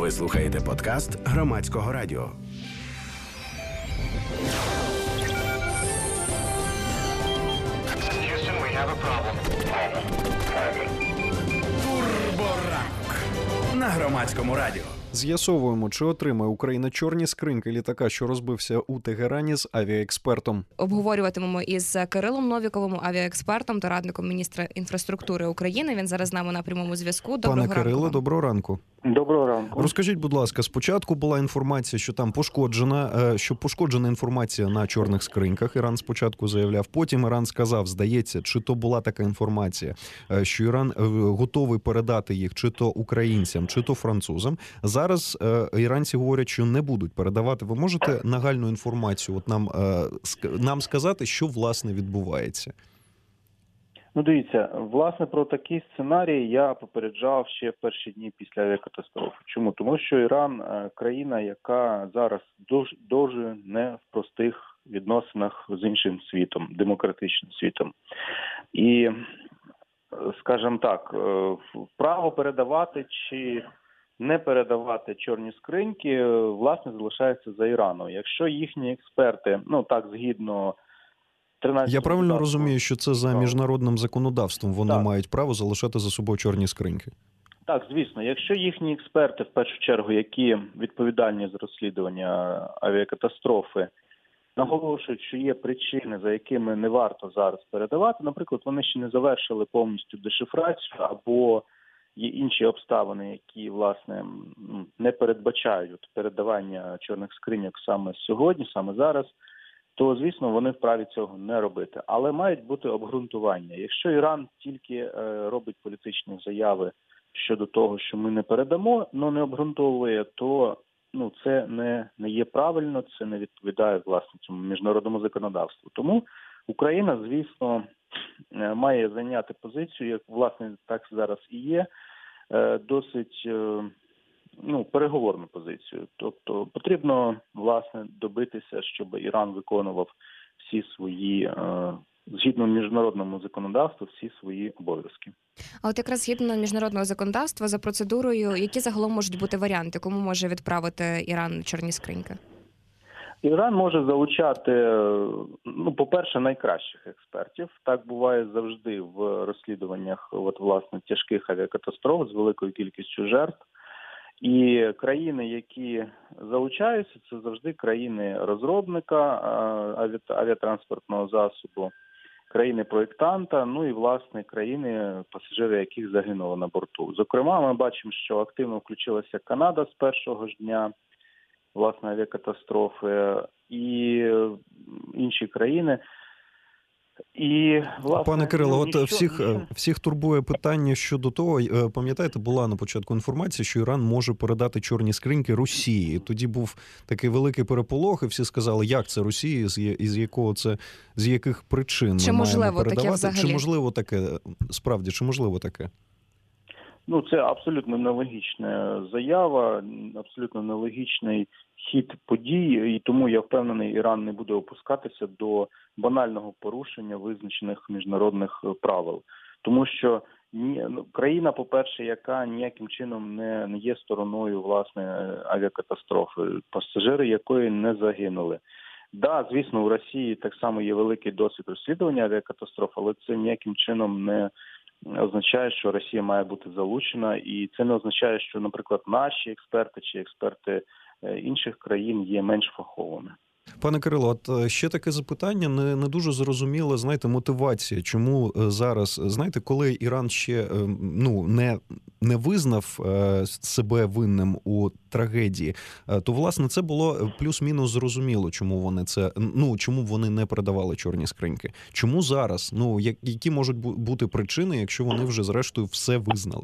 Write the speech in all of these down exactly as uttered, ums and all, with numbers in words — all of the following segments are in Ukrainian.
Ви слухаєте подкаст Громадського радіо. Турборанок на Громадському радіо. З'ясовуємо, чи отримає Україна чорні скриньки літака, що розбився у Тегерані, з авіаекспертом. Обговорюватимемо із Кирилом Новіковим, авіаекспертом та радником міністра інфраструктури України. Він зараз з нами на прямому зв'язку. Доброго Пане ранку. Кирило, доброго ранку. Доброго ранку. Розкажіть, будь ласка, спочатку була інформація, що там пошкоджена, що пошкоджена інформація на чорних скриньках. Іран спочатку заявляв, потім Іран сказав, здається, чи то була така інформація, що Іран готовий передати їх чи то українцям, чи то французам. Зараз іранці говорять, що не будуть передавати. Ви можете нагальну інформацію от нам, нам сказати, що власне відбувається? Ну, дивіться, власне, про такий сценарій я попереджав ще в перші дні після авіакатастрофи. Чому? Тому що Іран – країна, яка зараз дуже, дуже не в простих відносинах з іншим світом, демократичним світом. І, скажімо так, право передавати чи не передавати чорні скриньки, власне, залишається за Іраном. Якщо їхні експерти, ну так, згідно Я правильно розумію, що це за міжнародним законодавством вони так. мають право залишати за собою чорні скриньки? Так, звісно. Якщо їхні експерти, в першу чергу, які відповідальні за розслідування авіакатастрофи, наголошують, що є причини, за якими не варто зараз передавати, наприклад, вони ще не завершили повністю дешифрацію або є інші обставини, які, власне, не передбачають передавання чорних скриньок саме сьогодні, саме зараз, то, звісно, вони вправі цього не робити. Але мають бути обґрунтування. Якщо Іран тільки е, робить політичні заяви щодо того, що ми не передамо, але не обґрунтовує, то ну, це не, не є правильно, це не відповідає, власне, цьому міжнародному законодавству. Тому Україна, звісно, е, має зайняти позицію, як, власне, так зараз і є, е, досить... Е, ну, переговорну позицію. Тобто потрібно, власне, добитися, щоб Іран виконував всі свої, е, згідно міжнародному законодавству, всі свої обов'язки. А от якраз згідно міжнародного законодавства, за процедурою, які загалом можуть бути варіанти? Кому може відправити Іран чорні скриньки? Іран може залучати, ну, по-перше, найкращих експертів. Так буває завжди в розслідуваннях, от, власне, тяжких авіакатастроф з великою кількістю жертв. І країни, які залучаються, це завжди країни-розробника авіатранспортного засобу, країни-проєктанта, ну і, власне, країни, пасажири яких загинули на борту. Зокрема, ми бачимо, що активно включилася Канада з першого ж дня, власне, авіакатастрофи, і інші країни. І, власне, Пане Кирило, ну, от ніщо, всіх, ніщо. всіх турбує питання щодо того, пам'ятаєте, була на початку інформація, що Іран може передати чорні скриньки Росії. Тоді був такий великий переполох, і всі сказали, як це Росії, з якого це, з яких причин чи ми можливо маємо передавати. Таке взагалі? Чи можливо таке, справді, чи можливо таке? Ну, це абсолютно нелогічна заява, абсолютно нелогічний хід подій, і тому я впевнений, Іран не буде опускатися до банального порушення визначених міжнародних правил. Тому що ні, ну, країна, по-перше, яка ніяким чином не, не є стороною, власне, авіакатастрофи, пасажири якої не загинули. Да, звісно, у Росії так само є великий досвід розслідування авіакатастроф, але це ніяким чином не означає, що Росія має бути залучена, і це не означає, що, наприклад, наші експерти чи експерти інших країн є менш фаховими. Пане Кирило, от ще таке запитання, не, не дуже зрозуміло, знаєте, мотивація, чому зараз, знаєте, коли Іран ще, ну, не, не визнав себе винним у трагедії, то, власне, це було плюс-мінус зрозуміло, чому вони це, ну, чому вони не передавали чорні скриньки. Чому зараз? Ну, які можуть бути причини, якщо вони вже, зрештою, все визнали?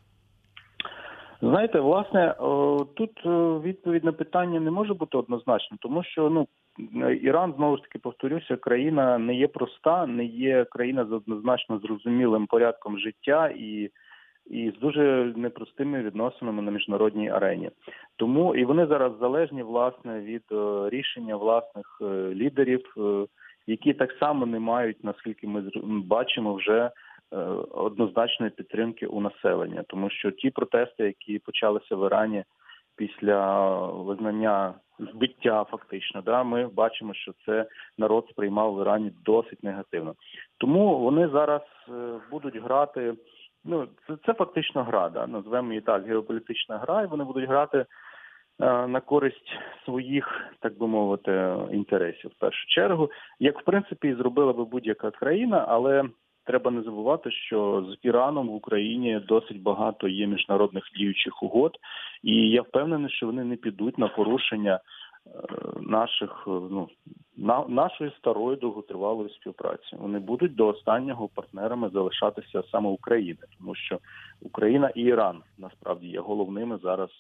Знаєте, власне, тут відповідь на питання не може бути однозначно, тому що, ну, Іран, знову ж таки, повторюся, країна не є проста, не є країна з однозначно зрозумілим порядком життя і, і з дуже непростими відносинами на міжнародній арені. Тому і вони зараз залежні, власне, від рішення власних лідерів, які так само не мають, наскільки ми бачимо, вже однозначної підтримки у населення, тому що ті протести, які почалися в Ірані після визнання збиття фактично, да, ми бачимо, що це народ сприймав в Ірані досить негативно. Тому вони зараз будуть грати, ну, це, це фактично гра, да, назвемо її так, геополітична гра, і вони будуть грати на користь своїх, так би мовити, інтересів в першу чергу, як в принципі і зробила би будь-яка країна, але треба не забувати, що з Іраном в Україні досить багато є міжнародних діючих угод, і я впевнений, що вони не підуть на порушення наших, ну, на, нашої старої довготривалої співпраці. Вони будуть до останнього партнерами залишатися саме України, тому що Україна і Іран насправді є головними зараз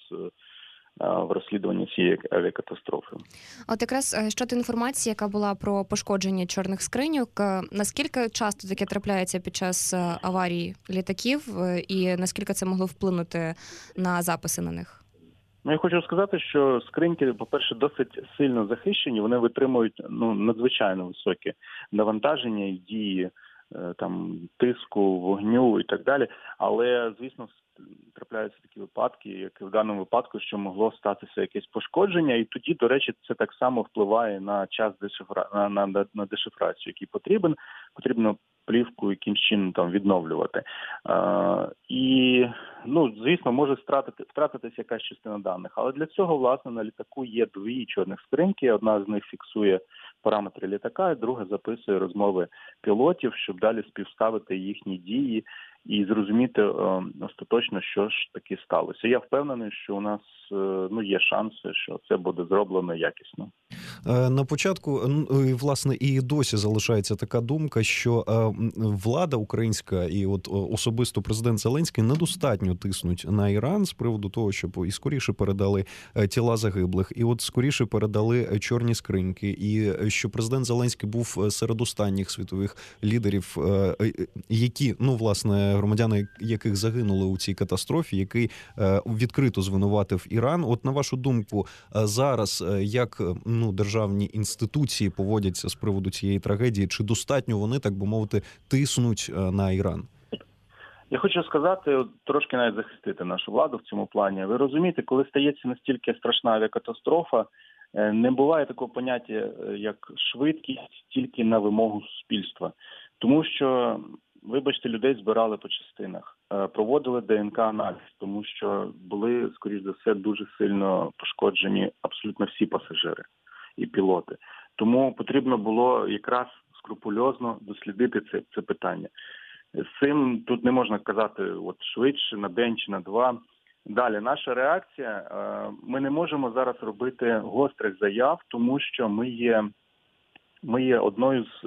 в розслідуванні цієї авіакатастрофи. От якраз щодо інформації, яка була про пошкодження чорних скриньок, наскільки часто таке трапляється під час аварій літаків і наскільки це могло вплинути на записи на них? Ну, я хочу сказати, що скриньки, по-перше, досить сильно захищені, вони витримують, ну, надзвичайно високі навантаження і дії там тиску, вогню і так далі, але, звісно, трапляються такі випадки, як в даному випадку, що могло статися якесь пошкодження, і тоді, до речі, це так само впливає на час дешифра... на, на, на дешифрацію, який потрібен. Потрібно плівку якимсь чином там відновлювати. А, і, ну, звісно, може втратити, втратитися якась частина даних. Але для цього, власне, на літаку є дві чорних скриньки. Одна з них фіксує параметри літака, і друга записує розмови пілотів, щоб далі співставити їхні дії і зрозуміти е, остаточно, що ж таки сталося. Я впевнений, що у нас е, ну, є шанси, що це буде зроблено якісно. На початку, власне, і досі залишається така думка, що влада українська і от особисто президент Зеленський недостатньо тиснуть на Іран з приводу того, щоб і скоріше передали тіла загиблих, і от скоріше передали чорні скриньки, і що президент Зеленський був серед останніх світових лідерів, які, ну, власне, громадяни яких загинули у цій катастрофі, який відкрито звинуватив Іран. От, на вашу думку, зараз як, ну, державні інституції поводяться з приводу цієї трагедії? Чи достатньо вони, так би мовити, тиснуть на Іран? Я хочу сказати, трошки навіть захистити нашу владу в цьому плані. Ви розумієте, коли стається настільки страшна авіакатастрофа, не буває такого поняття, як швидкість тільки на вимогу суспільства. Тому що, вибачте, людей збирали по частинах, проводили ДНК-аналіз, тому що були, скоріш за все, дуже сильно пошкоджені абсолютно всі пасажири і пілоти. Тому потрібно було якраз скрупульозно дослідити це, це питання. З цим тут не можна казати от швидше, на день чи на два. Далі, наша реакція, ми не можемо зараз робити гострих заяв, тому що ми є, ми є одною з,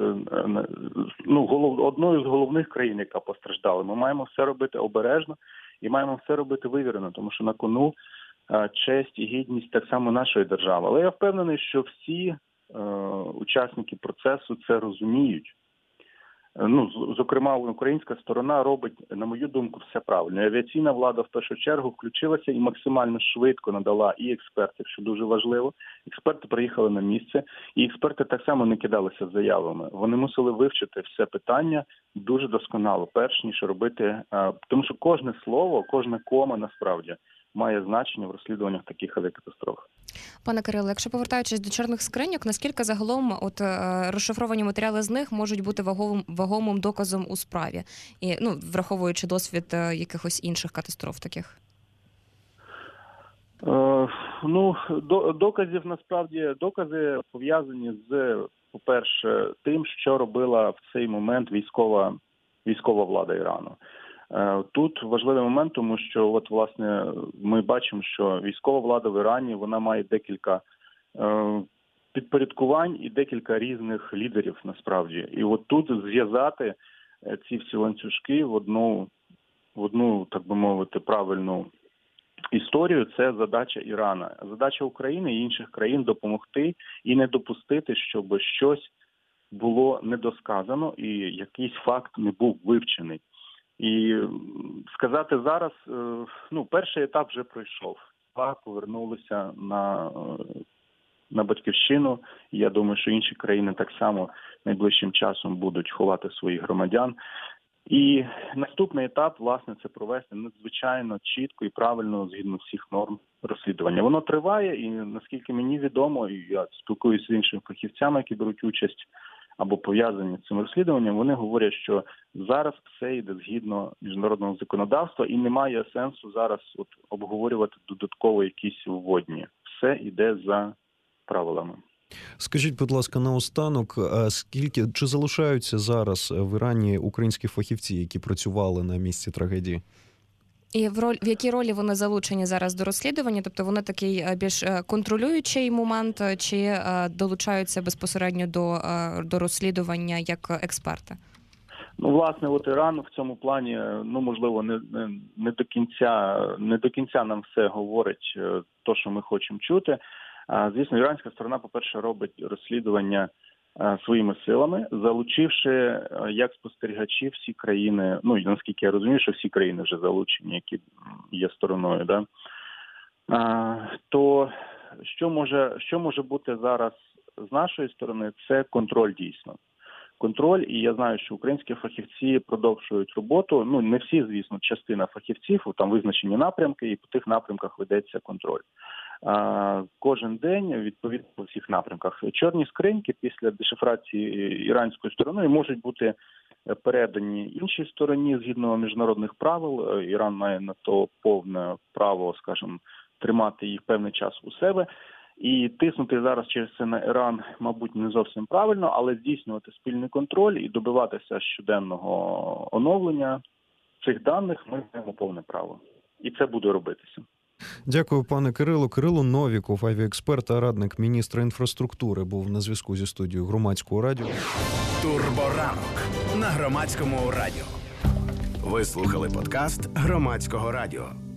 ну, голов, одною з головних країн, яка постраждала. Ми маємо все робити обережно і маємо все робити вивірено, тому що на кону честь і гідність так само нашої держави. Але я впевнений, що всі е, учасники процесу це розуміють. Ну, зокрема, українська сторона робить, на мою думку, все правильно. Авіаційна влада в першу чергу включилася і максимально швидко надала і експертів, що дуже важливо. Експерти приїхали на місце, і експерти так само не кидалися з заявами. Вони мусили вивчити все питання дуже досконало, перш ніж робити, тому що кожне слово, кожна кома насправді має значення в розслідуваннях таких авіакатастроф. Пане Кирило, якщо повертаючись до чорних скриньок, наскільки загалом от розшифровані матеріали з них можуть бути ваговим, вагомим доказом у справі, і, ну, враховуючи досвід якихось інших катастроф таких? Е, ну, до, доказів, насправді, докази пов'язані з, по-перше, тим, що робила в цей момент військова, військова влада Ірану. Тут важливий момент, тому що, от, власне, ми бачимо, що військова влада в Ірані, вона має декілька е, підпорядкувань і декілька різних лідерів, насправді. І от тут зв'язати ці всі ланцюжки в одну, в одну, так би мовити, правильну історію – це задача Ірана. Задача України і інших країн допомогти і не допустити, щоб щось було недосказано і якийсь факт не був вивчений. І сказати зараз, ну, перший етап вже пройшов. Повернулися на, на батьківщину. Я думаю, що інші країни так само найближчим часом будуть ховати своїх громадян. І наступний етап, власне, це провести надзвичайно чітко і правильно згідно всіх норм розслідування. Воно триває, і наскільки мені відомо, і я спілкуюся з іншими фахівцями, які беруть участь або пов'язані з цим розслідуванням, вони говорять, що зараз все йде згідно міжнародного законодавства і немає сенсу зараз от обговорювати додатково якісь вводні. Все йде за правилами. Скажіть, будь ласка, наостанок, скільки чи залишаються зараз в Ірані українські фахівці, які працювали на місці трагедії? І в роль в якій ролі вони залучені зараз до розслідування? Тобто вони такий більш контролюючий момент, чи долучаються безпосередньо до, до розслідування як експерти? Ну, власне, от Іран в цьому плані, ну, можливо, не, не, не до кінця, не до кінця нам все говорить то, що ми хочемо чути. Звісно, іранська сторона, по-перше, робить розслідування своїми силами, залучивши як спостерігачів всі країни, ну, і наскільки я розумію, що всі країни вже залучені, які є стороною, да? А, то що може, що може бути зараз з нашої сторони, це контроль дійсно. Контроль, і я знаю, що українські фахівці продовжують роботу, ну, не всі, звісно, частина фахівців, там визначені напрямки, і по тих напрямках ведеться контроль. А, кожен день, відповідно, по всіх напрямках. Чорні скриньки після дешифрації іранською стороною можуть бути передані іншій стороні згідно міжнародних правил. Іран має на то повне право, скажімо, тримати їх певний час у себе. І тиснути зараз через це на Іран, мабуть, не зовсім правильно, але здійснювати спільний контроль і добиватися щоденного оновлення цих даних ми маємо повне право. І це буде робитися. Дякую, пане Кирило. Кирило Новіков, авіаексперт та радник міністра інфраструктури, був на зв'язку зі студією Громадського радіо. Турборанок на Громадському радіо. Ви слухали подкаст Громадського радіо.